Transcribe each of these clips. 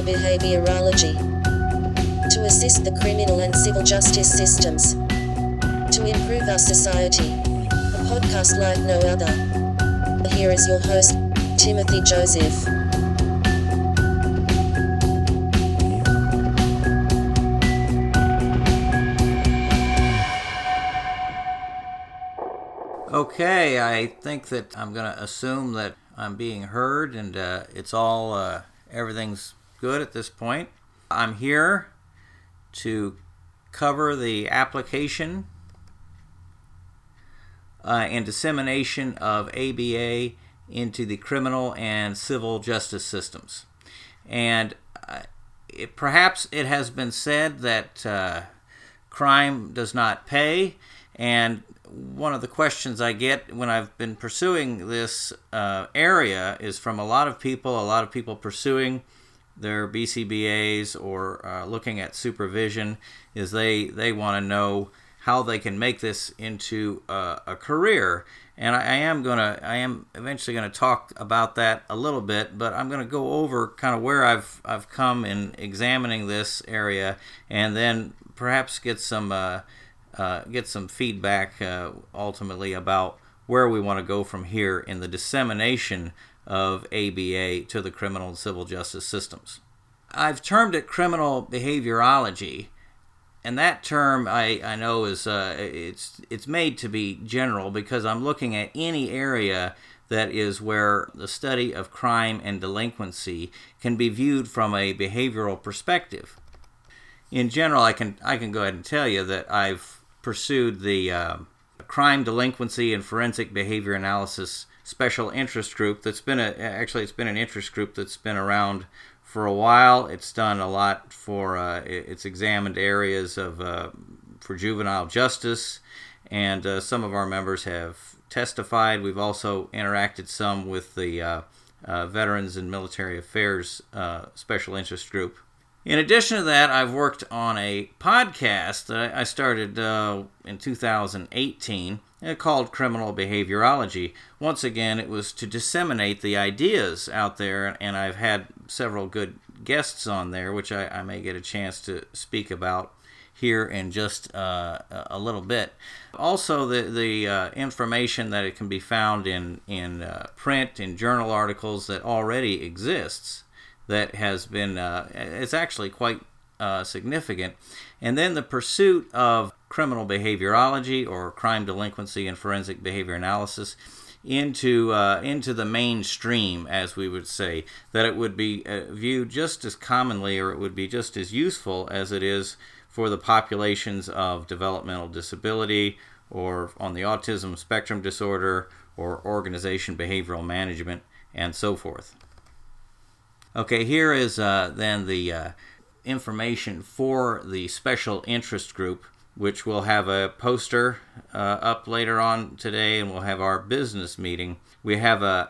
behaviorology, to assist the criminal and civil justice systems, to improve our society. A podcast like no other. Here is your host, Timothy Joseph. Okay, I think that I'm going to assume that I'm being heard and everything's good at this point. I'm here to cover the application and dissemination of ABA into the criminal and civil justice systems. And perhaps it has been said that crime does not pay, and one of the questions I get when I've been pursuing this area is from a lot of people pursuing their BCBAs or looking at supervision, is they want to know how they can make this into a career. And I am eventually going to talk about that a little bit, but I'm going to go over kind of where I've come in examining this area, and then perhaps get some feedback ultimately about where we want to go from here in the dissemination of ABA to the criminal and civil justice systems. I've termed it criminal behaviorology, and that term I know is it's made to be general because I'm looking at any area that is where the study of crime and delinquency can be viewed from a behavioral perspective. In general, I can go ahead and tell you that I've pursued the crime, delinquency, and forensic behavior analysis special interest group. It's been an interest group that's been around for a while. It's done a lot for it's examined areas of for juvenile justice, and some of our members have testified. We've also interacted some with the Veterans and Military Affairs special interest group. In addition to that, I've worked on a podcast that I started in 2018 called Criminal Behaviorology. Once again, it was to disseminate the ideas out there, and I've had several good guests on there, which I may get a chance to speak about here in just a little bit. Also, the information that it can be found in print, in journal articles that already exists, that has been, it's actually quite significant. And then the pursuit of criminal behaviorology or crime, delinquency, and forensic behavior analysis into the mainstream, as we would say, that it would be viewed just as commonly, or it would be just as useful as it is for the populations of developmental disability, or on the autism spectrum disorder, or organization behavioral management, and so forth. Okay, here is then the information for the special interest group, which will have a poster up later on today, and we'll have our business meeting. We have a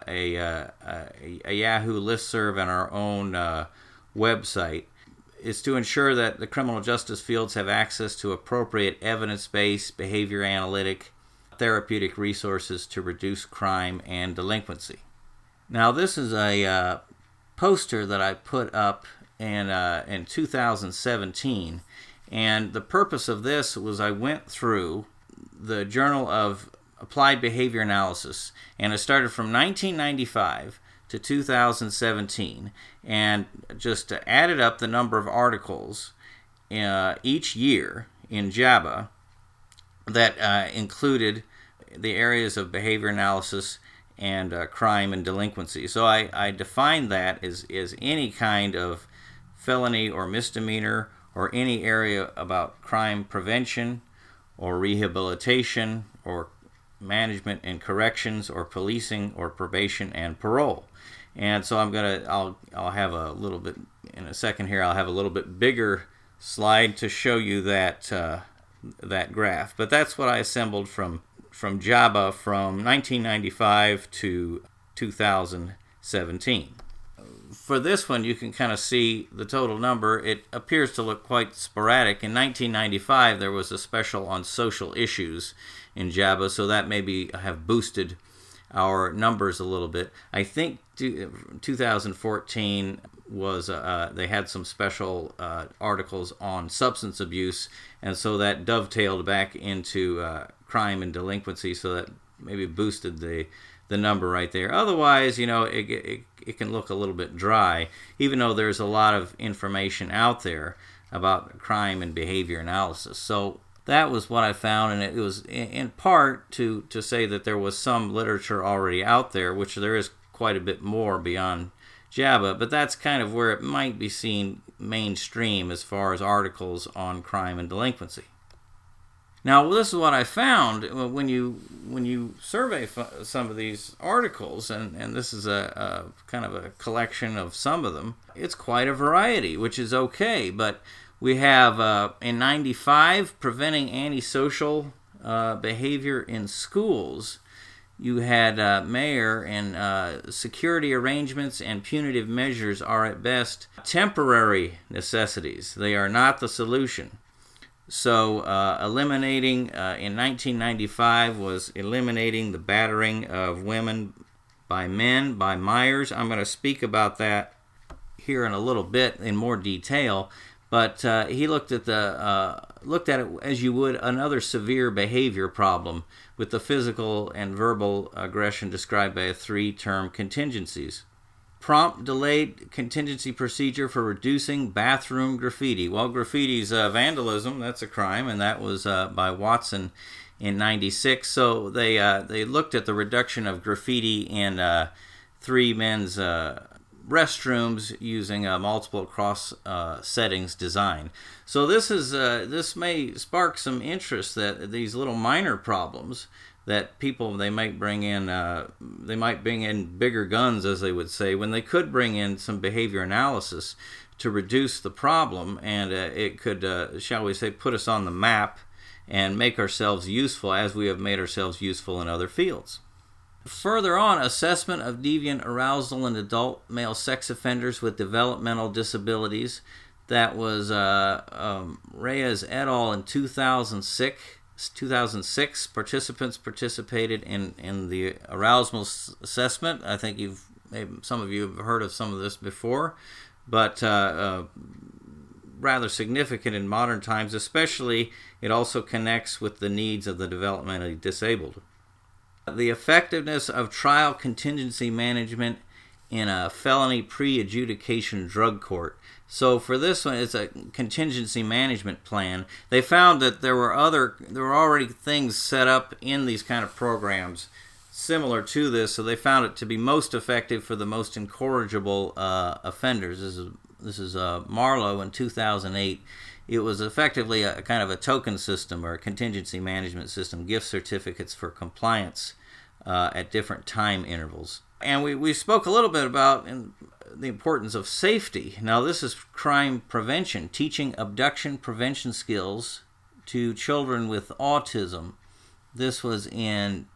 Yahoo listserv and our own website. It's to ensure that the criminal justice fields have access to appropriate evidence-based, behavior analytic, therapeutic resources to reduce crime and delinquency. Now, this is a poster that I put up in 2017, and the purpose of this was I went through the Journal of Applied Behavior Analysis, and it started from 1995 to 2017, and just added up the number of articles each year in JABA that included the areas of behavior analysis and crime and delinquency. So I define that as any kind of felony or misdemeanor, or any area about crime prevention or rehabilitation or management and corrections or policing or probation and parole. And so I'll have a little bit in a second here. I'll have a little bit bigger slide to show you that graph. But that's what I assembled from JABA from 1995 to 2017. For this one, you can kind of see the total number. It appears to look quite sporadic. In 1995, there was a special on social issues in JABA, so that maybe have boosted our numbers a little bit. I think 2014 was they had some special articles on substance abuse, and so that dovetailed back into crime and delinquency, so that maybe boosted the number right there. Otherwise, it can look a little bit dry, even though there's a lot of information out there about crime and behavior analysis. So that was what I found, and it was in part to say that there was some literature already out there, which there is quite a bit more beyond JABA, but that's kind of where it might be seen mainstream as far as articles on crime and delinquency. Now, this is what I found when you survey some of these articles, and this is a kind of a collection of some of them. It's quite a variety, which is okay, but we have, in 95, preventing antisocial behavior in schools. You had Mayer, and security arrangements and punitive measures are at best temporary necessities. They are not the solution. So eliminating, in 1995, was eliminating the battering of women by men by Myers. I'm going to speak about that here in a little bit in more detail, but he looked at it as you would another severe behavior problem, with the physical and verbal aggression described by a 3-term contingencies. Prompt delayed contingency procedure for reducing bathroom graffiti. Well, graffiti's vandalism, that's a crime, and that was by Watson in 96. So they looked at the reduction of graffiti in 3 men's restrooms using a multiple cross settings design. So this may spark some interest, that these little minor problems that people, they might bring in bigger guns, as they would say, when they could bring in some behavior analysis to reduce the problem, and it could, shall we say, put us on the map and make ourselves useful as we have made ourselves useful in other fields. Further on, assessment of deviant arousal in adult male sex offenders with developmental disabilities. That was Reyes et al. In 2006. Participants participated in the arousal assessment. I think some of you have heard of some of this before, but rather significant in modern times. Especially, it also connects with the needs of the developmentally disabled. The effectiveness of trial contingency management in a felony pre-adjudication drug court. So for this one, it's a contingency management plan. They found that there were already things set up in these kind of programs similar to this, so they found it to be most effective for the most incorrigible offenders. This is Marlowe in 2008. It was effectively a kind of a token system or a contingency management system, gift certificates for compliance at different time intervals. And we spoke a little bit about the importance of safety. Now, this is crime prevention, teaching abduction prevention skills to children with autism. This was in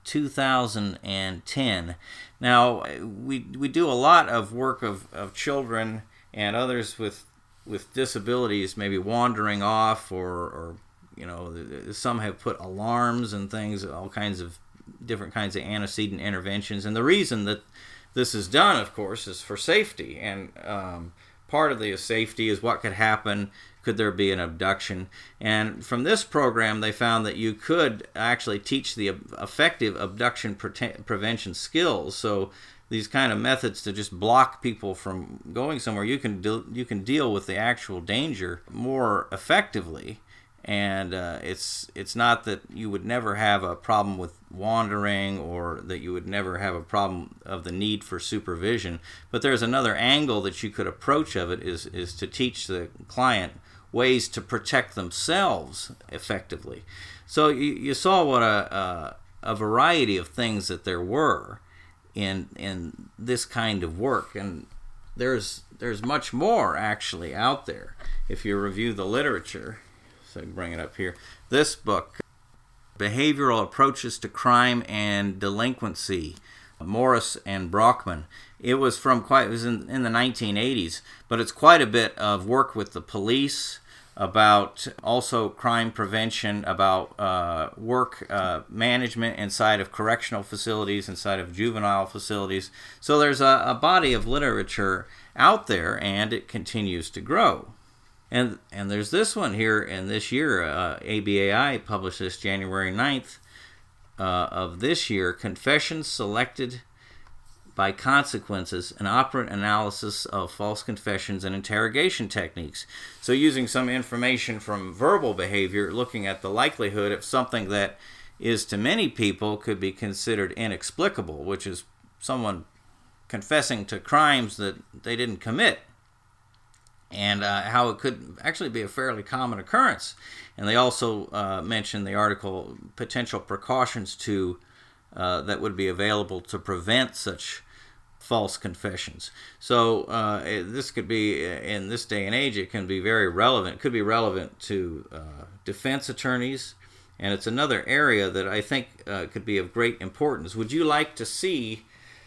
2010. Now, we do a lot of work of children and others with disabilities maybe wandering off, or some have put alarms and things, all kinds of different kinds of antecedent interventions. And the reason that this is done, of course, is for safety. And part of the safety is what could happen. Could there be an abduction? And from this program, they found that you could actually teach the effective abduction prevention skills. So these kind of methods to just block people from going somewhere, you can deal with the actual danger more effectively. And it's not that you would never have a problem with wandering, or that you would never have a problem of the need for supervision. But there's another angle that you could approach of it, is to teach the client ways to protect themselves effectively. So you saw what a variety of things that there were in this kind of work, and there's much more actually out there if you review the literature. So bring it up here. This book, Behavioral Approaches to Crime and Delinquency, Morris and Brockman. It was in the 1980s, but it's quite a bit of work with the police, about also crime prevention, about work management inside of correctional facilities, inside of juvenile facilities. So there's a body of literature out there, and it continues to grow. And there's this one here in this year. ABAI published this January 9th of this year, Confessions Selected by Consequences, an operant analysis of false confessions and interrogation techniques. So using some information from verbal behavior, looking at the likelihood of something that is to many people could be considered inexplicable, which is someone confessing to crimes that they didn't commit, and how it could actually be a fairly common occurrence. And they also mention the article potential precautions that would be available to prevent such false confessions. So this could be, in this day and age, it can be very relevant. It could be relevant to defense attorneys, and it's another area that I think could be of great importance. Would you like to see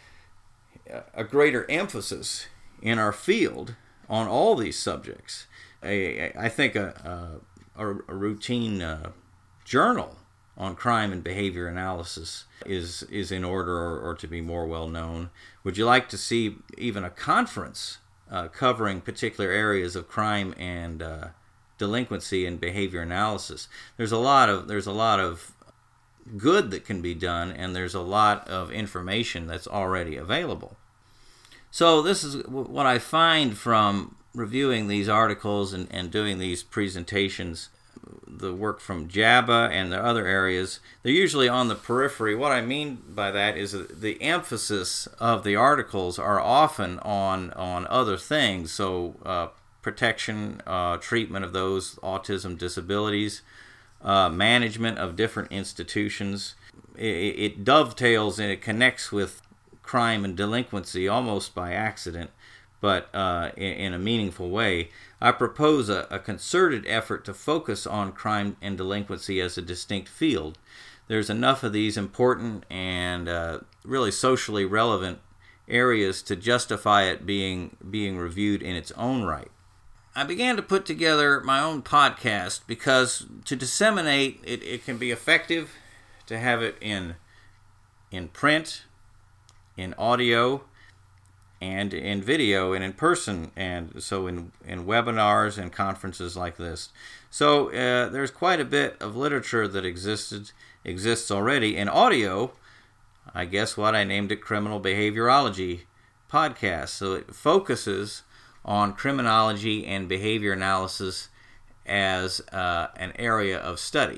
a greater emphasis in our field on all these subjects? I think a routine journal on crime and behavior analysis is in order, or to be more well known. Would you like to see even a conference covering particular areas of crime and delinquency and behavior analysis? There's a lot of good that can be done, and there's a lot of information that's already available. So this is what I find from reviewing these articles and doing these presentations. The work from JABA and the other areas, they're usually on the periphery. What I mean by that is that the emphasis of the articles are often on other things. So protection, treatment of those autism disabilities, management of different institutions. It dovetails and it connects with crime and delinquency almost by accident, but in a meaningful way. I propose a concerted effort to focus on crime and delinquency as a distinct field. There's enough of these important and really socially relevant areas to justify it being reviewed in its own right. I began to put together my own podcast because to disseminate it can be effective to have it in print, in audio, and in video, and in person, and so in webinars and conferences like this. So there's quite a bit of literature that exists already. In audio, I guess what I named it Criminal Behaviorology Podcast. So it focuses on criminology and behavior analysis as an area of study.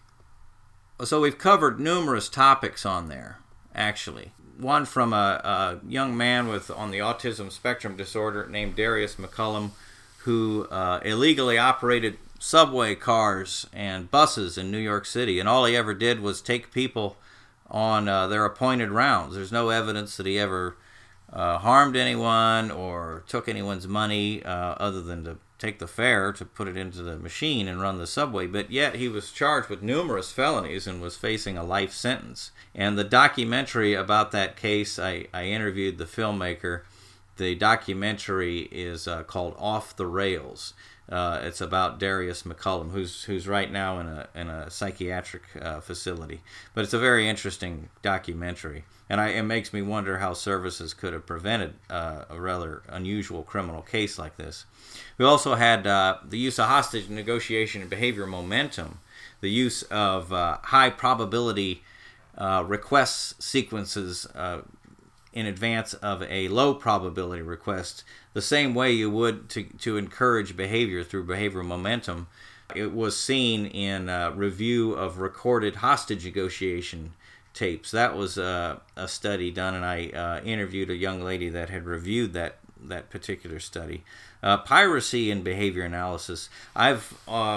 So we've covered numerous topics on there, actually. One from a young man on the autism spectrum disorder named Darius McCullum, who illegally operated subway cars and buses in New York City, and all he ever did was take people on their appointed rounds. There's no evidence that he ever harmed anyone or took anyone's money other than to take the fare to put it into the machine and run the subway, but yet he was charged with numerous felonies and was facing a life sentence. And the documentary about that case, I interviewed the filmmaker. The documentary is called Off the Rails. It's about Darius McCullum, who's right now in a psychiatric facility. But it's a very interesting documentary, and it makes me wonder how services could have prevented a rather unusual criminal case like this. We also had the use of hostage negotiation and behavior momentum, the use of high probability request sequences in advance of a low probability request, the same way you would to encourage behavior through behavioral momentum. It was seen in review of recorded hostage negotiation tapes. That was a study done, and I interviewed a young lady that had reviewed that particular study. Piracy and behavior analysis. I've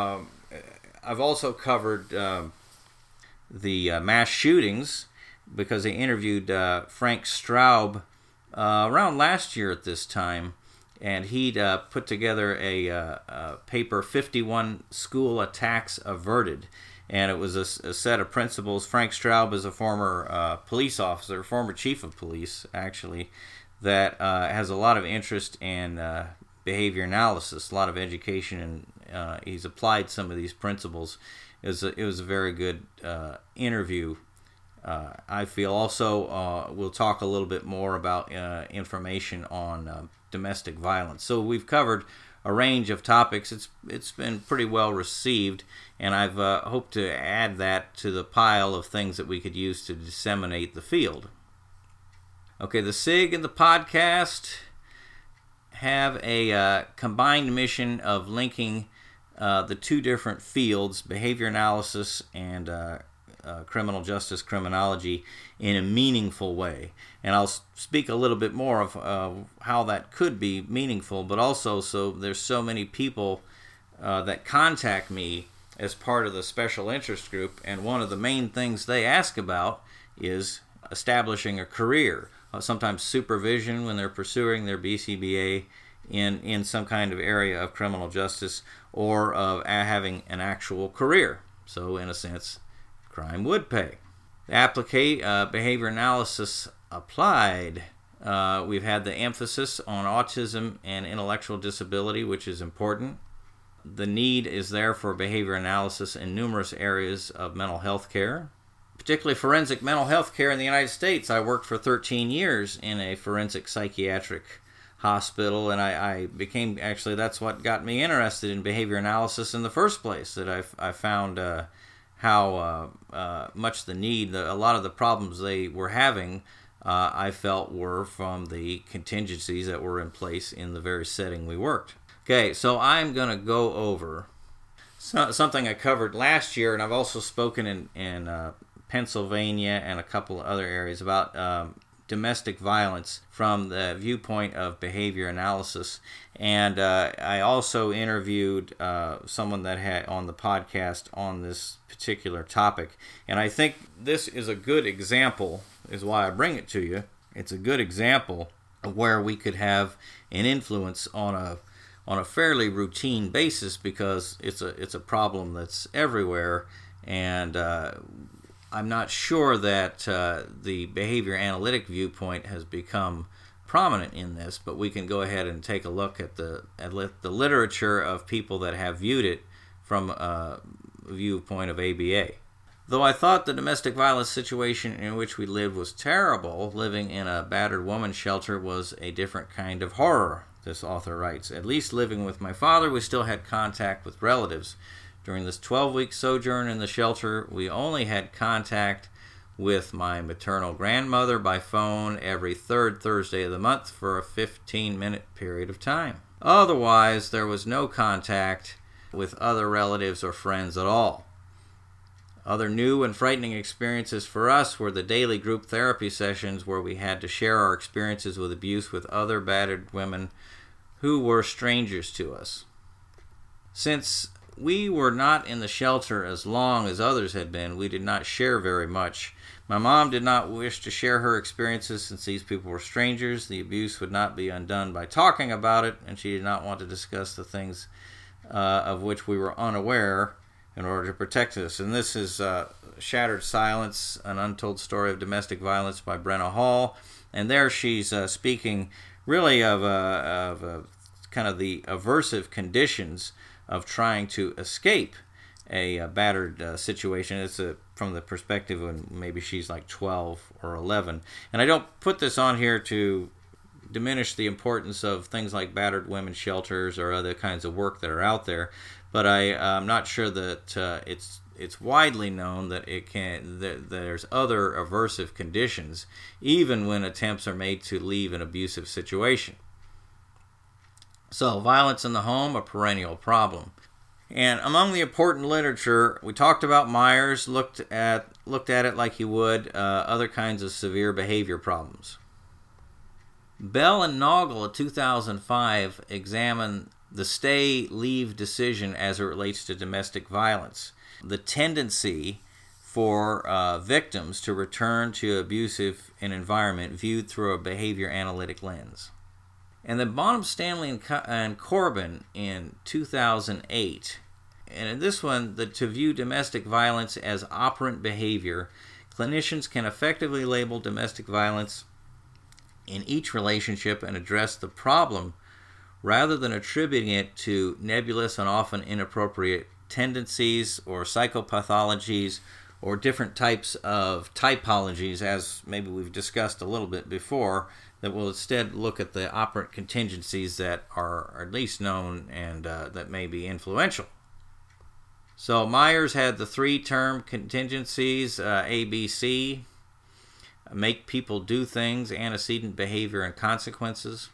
also covered the mass shootings, because they interviewed Frank Straub around last year at this time, and he'd put together a paper, 51 School Attacks Averted, and it was a set of principles. Frank Straub is a former police officer, former chief of police, actually, that has a lot of interest in behavior analysis, a lot of education he's applied some of these principles. It was a very good interview. I feel also we'll talk a little bit more about information on domestic violence. So we've covered a range of topics. It's been pretty well received, and I've hoped to add that to the pile of things that we could use to disseminate the field. Okay, the SIG and the podcast have a combined mission of linking the two different fields, behavior analysis and criminal justice criminology, in a meaningful way. And I'll speak a little bit more of how that could be meaningful, but also so there's so many people that contact me as part of the special interest group, and one of the main things they ask about is establishing a career, sometimes supervision when they're pursuing their BCBA in some kind of area of criminal justice, or of having an actual career. So in a sense, crime would pay. Behavior analysis applied. We've had the emphasis on autism and intellectual disability, which is important. The need is there for behavior analysis in numerous areas of mental health care, particularly forensic mental health care in the United States. I worked for 13 years in a forensic psychiatric hospital, and I became, actually that's what got me interested in behavior analysis in the first place, that I found how much the need, a lot of the problems they were having, I felt were from the contingencies that were in place in the very setting we worked. Okay, so I'm going to go over something I covered last year, and I've also spoken in Pennsylvania and a couple of other areas about domestic violence from the viewpoint of behavior analysis. And I also interviewed someone that had on the podcast on this particular topic. And I think this is a good example, is why I bring it to you. It's a good example of where we could have an influence on a fairly routine basis, because it's a problem that's everywhere, and I'm not sure that the behavior analytic viewpoint has become prominent in this, but we can go ahead and take a look at the literature of people that have viewed it from a viewpoint of ABA. Though I thought the domestic violence situation in which we lived was terrible, living in a battered woman's shelter was a different kind of horror, this author writes. At least living with my father, we still had contact with relatives. During this 12-week sojourn in the shelter, we only had contact with my maternal grandmother by phone every third Thursday of the month for a 15-minute period of time. Otherwise, there was no contact with other relatives or friends at all. Other new and frightening experiences for us were the daily group therapy sessions where we had to share our experiences with abuse with other battered women who were strangers to us. Since we were not in the shelter as long as others had been, we did not share very much. My mom did not wish to share her experiences since these people were strangers. The abuse would not be undone by talking about it, and she did not want to discuss the things of which we were unaware in order to protect us. And this is Shattered Silence, An Untold Story of Domestic Violence by Brenna Hall. And there she's speaking really of kind of the aversive conditions of trying to escape a battered situation. It's from the perspective of maybe she's like 12 or 11. And I don't put this on here to diminish the importance of things like battered women's shelters or other kinds of work that are out there, but I'm not sure that it's widely known that there's other aversive conditions, even when attempts are made to leave an abusive situation. So, violence in the home, a perennial problem. And among the important literature, we talked about Myers, looked at it like you would other kinds of severe behavior problems. Bell and Noggle, 2005, examined the stay-leave decision as it relates to domestic violence. The tendency for victims to return to abusive an environment viewed through a behavior analytic lens. And then Bonham, Stanley, and Corbin in 2008. And in this one, to view domestic violence as operant behavior, clinicians can effectively label domestic violence in each relationship and address the problem rather than attributing it to nebulous and often inappropriate tendencies or psychopathologies or different types of typologies, as maybe we've discussed a little bit before, that will instead look at the operant contingencies that are at least known and that may be influential. So Myers had the three-term contingencies, ABC: make people do things, antecedent behavior and consequences.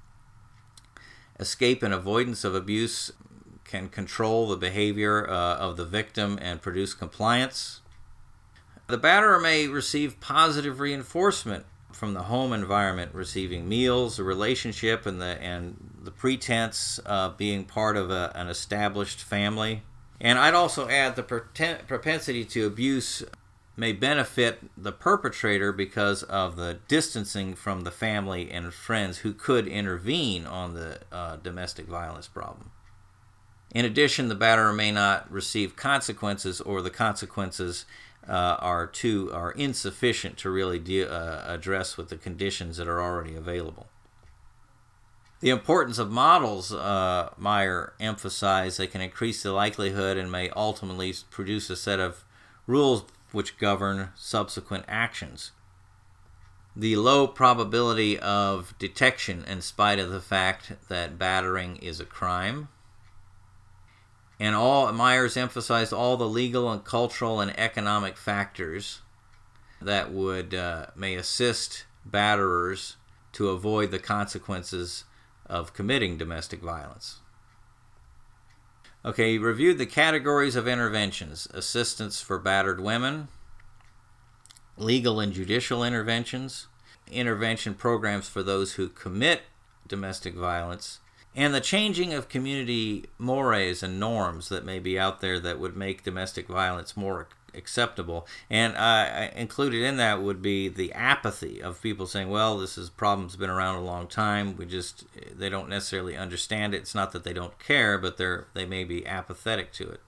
Escape and avoidance of abuse can control the behavior of the victim and produce compliance. The batterer may receive positive reinforcement from the home environment, receiving meals, a relationship, and the pretense of being part of an established family. And I'd also add the propensity to abuse may benefit the perpetrator because of the distancing from the family and friends who could intervene on the domestic violence problem. In addition, the batterer may not receive consequences, or the consequences are insufficient to really address with the conditions that are already available. The importance of models, Meyer emphasized, they can increase the likelihood and may ultimately produce a set of rules which govern subsequent actions. The low probability of detection in spite of the fact that battering is a crime. And Myers emphasized all the legal and cultural and economic factors that may assist batterers to avoid the consequences of committing domestic violence. Okay, he reviewed the categories of interventions: assistance for battered women, legal and judicial interventions, intervention programs for those who commit domestic violence, and the changing of community mores and norms that may be out there that would make domestic violence more acceptable. And included in that would be the apathy of people saying, well, problem's been around a long time, they don't necessarily understand it. It's not that they don't care, but they may be apathetic to it.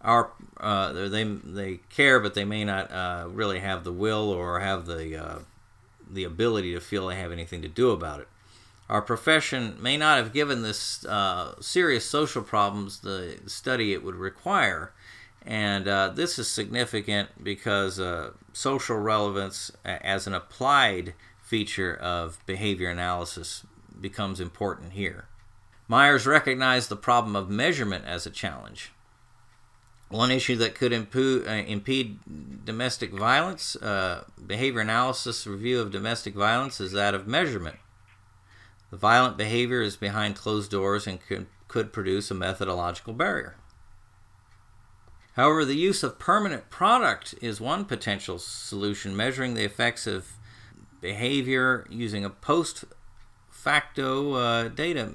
They care, but they may not really have the will or have the ability to feel they have anything to do about it. Our profession may not have given this serious social problems the study it would require, and this is significant because social relevance as an applied feature of behavior analysis becomes important here. Myers recognized the problem of measurement as a challenge. One issue that could impede domestic violence, behavior analysis review of domestic violence, is that of measurement. The violent behavior is behind closed doors and could produce a methodological barrier. However, the use of permanent product is one potential solution, measuring the effects of behavior using an ex post facto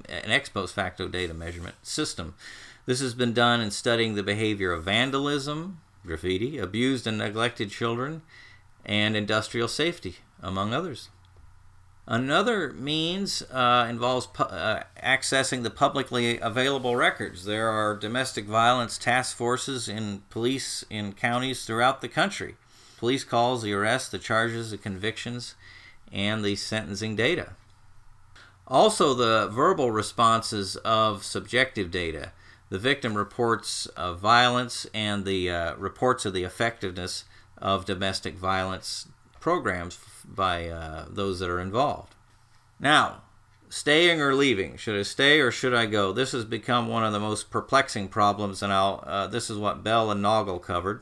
data measurement system. This has been done in studying the behavior of vandalism, graffiti, abused and neglected children, and industrial safety, among others. Another means involves accessing the publicly available records. There are domestic violence task forces in police in counties throughout the country. Police calls, the arrests, the charges, the convictions, and the sentencing data. Also, the verbal responses of subjective data. The victim reports of violence and the reports of the effectiveness of domestic violence programs by those that are involved. Now, staying or leaving. Should I stay or should I go? This has become one of the most perplexing problems, and this is what Bell and Nagel covered.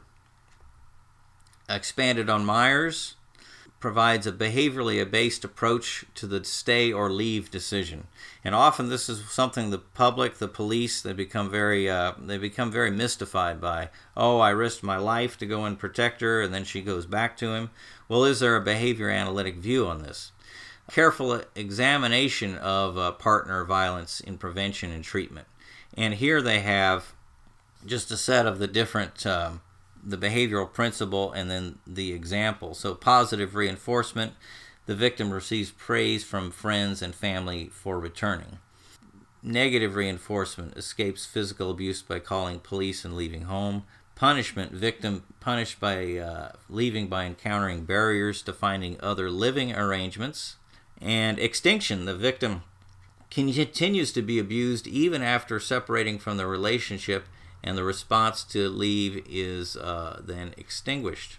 Expanded on Myers, provides a behaviorally based approach to the stay or leave decision. And often this is something the public, the police, they become very mystified by. Oh, I risked my life to go and protect her, and then she goes back to him. Well, is there a behavior analytic view on this? Careful examination of partner violence in prevention and treatment. And here they have just a set of the different the behavioral principle and then the example. So positive reinforcement, the victim receives praise from friends and family for returning. Negative reinforcement, escapes physical abuse by calling police and leaving home. Punishment, victim punished by leaving by encountering barriers to finding other living arrangements. And extinction, the victim continues to be abused even after separating from the relationship, and the response to leave is then extinguished.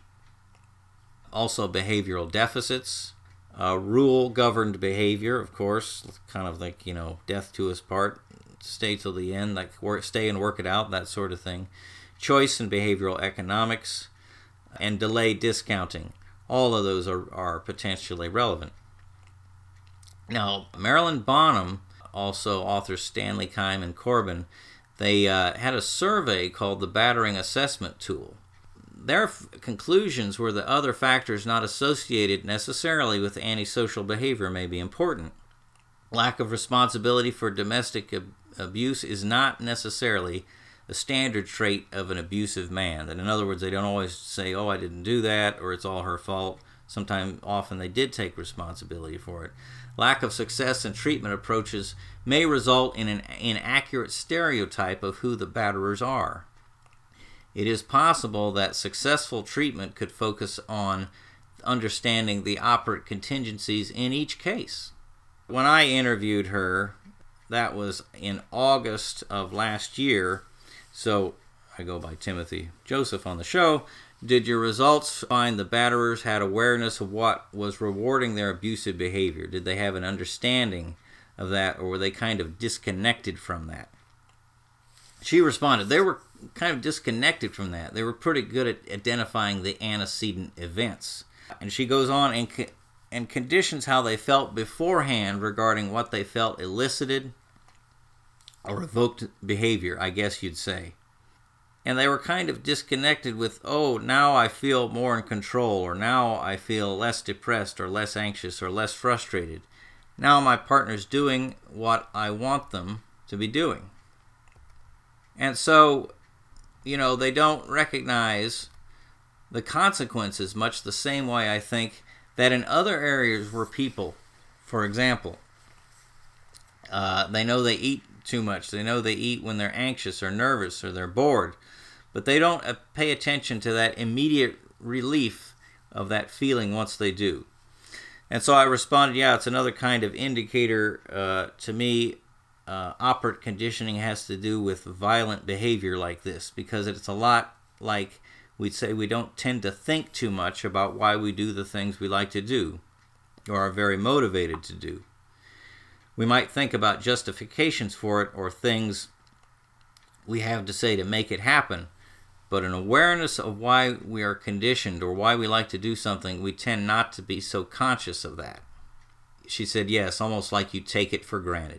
Also, behavioral deficits, rule-governed behavior, of course, kind of like, death to us part, stay till the end, like stay and work it out, that sort of thing. Choice and behavioral economics, and delayed discounting. All of those are potentially relevant. Now, Marilyn Bonham, also authors Stanley Keim and Corbin, they had a survey called the Battering Assessment Tool. Their conclusions were that other factors not associated necessarily with antisocial behavior may be important. Lack of responsibility for domestic abuse is not necessarily a standard trait of an abusive man. That, in other words, they don't always say, "Oh, I didn't do that," or "It's all her fault." Often they did take responsibility for it. Lack of success in treatment approaches may result in an inaccurate stereotype of who the batterers are. It is possible that successful treatment could focus on understanding the operant contingencies in each case. When I interviewed her, that was in August of last year, so I go by Timothy Joseph on the show. Did your results find the batterers had awareness of what was rewarding their abusive behavior? Did they have an understanding of that, or were they kind of disconnected from that? She responded, they were kind of disconnected from that. They were pretty good at identifying the antecedent events. And she goes on and conditions how they felt beforehand regarding what they felt elicited or evoked behavior, I guess you'd say. And they were kind of disconnected with, oh, now I feel more in control, or now I feel less depressed or less anxious or less frustrated. Now my partner's doing what I want them to be doing. And so, they don't recognize the consequences much the same way, I think, that in other areas where people, for example, they know they eat too much. They know they eat when they're anxious or nervous or they're bored. But they don't pay attention to that immediate relief of that feeling once they do. And so I responded, yeah, it's another kind of indicator to me. Operant conditioning has to do with violent behavior like this, because it's a lot like we'd say we don't tend to think too much about why we do the things we like to do or are very motivated to do. We might think about justifications for it or things we have to say to make it happen, but an awareness of why we are conditioned or why we like to do something, we tend not to be so conscious of that. She said, yes, almost like you take it for granted.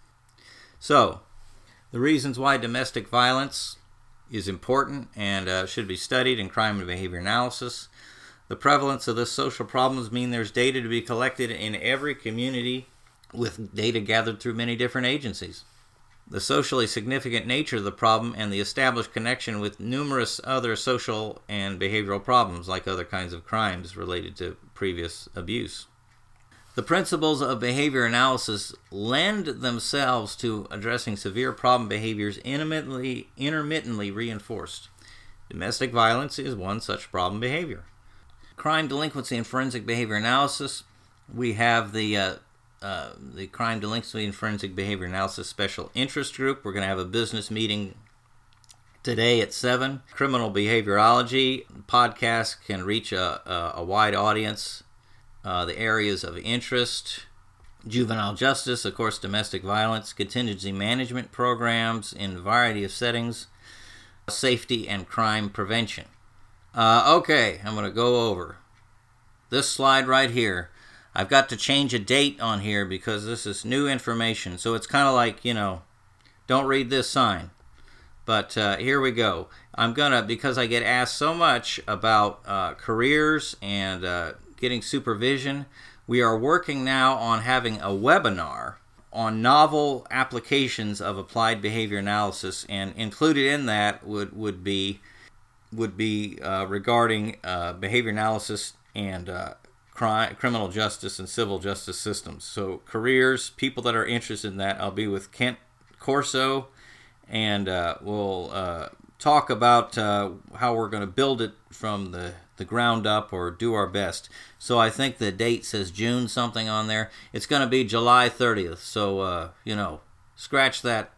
So, the reasons why domestic violence is important and should be studied in crime and behavior analysis. The prevalence of this social problems mean there's data to be collected in every community with data gathered through many different agencies. The socially significant nature of the problem and the established connection with numerous other social and behavioral problems like other kinds of crimes related to previous abuse. The principles of behavior analysis lend themselves to addressing severe problem behaviors intermittently reinforced. Domestic violence is one such problem behavior. Crime, delinquency, and forensic behavior analysis. We have the Crime, Delinquency, and Forensic Behavior Analysis Special Interest Group. We're going to have a business meeting today at 7. Criminal behaviorology podcast can reach a wide audience. The areas of interest, juvenile justice, of course, domestic violence, contingency management programs in a variety of settings, safety and crime prevention. Okay, I'm going to go over this slide right here. I've got to change a date on here because this is new information. So it's kind of like, don't read this sign. But here we go. I'm going to, because I get asked so much about careers and getting supervision, we are working now on having a webinar on novel applications of applied behavior analysis, and included in that would be regarding behavior analysis and criminal justice and civil justice systems. So careers, people that are interested in that, I'll be with Kent Corso, and we'll talk about how we're going to build it from the ground up or do our best. So I think the date says June something on there. It's going to be July 30th. So, scratch that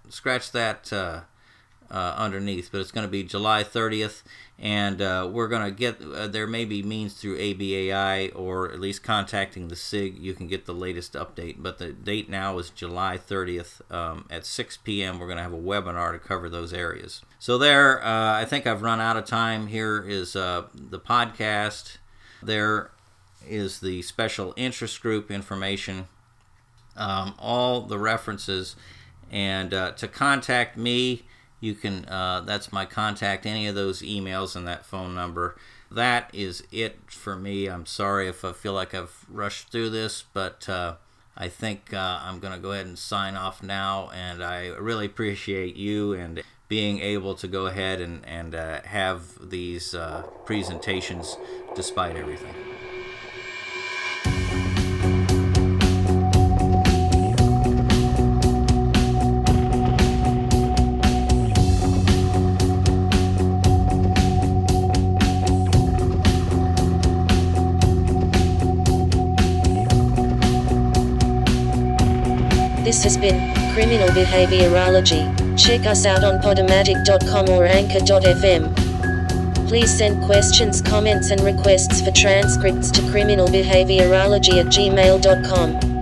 underneath, but it's going to be July 30th, and we're going to get, there may be means through ABAI or at least contacting the SIG, you can get the latest update, but the date now is July 30th at 6 p.m. We're going to have a webinar to cover those areas. So there, I think I've run out of time. Here is the podcast. There is the special interest group information, all the references, and to contact me, you can, that's my contact, any of those emails and that phone number. That is it for me. I'm sorry if I feel like I've rushed through this, but I think I'm going to go ahead and sign off now, and I really appreciate you and being able to go ahead and have these presentations despite everything. This has been Criminal Behaviorology. Check us out on Podomatic.com or Anchor.fm. Please send questions, comments and requests for transcripts to criminalbehaviorology@gmail.com.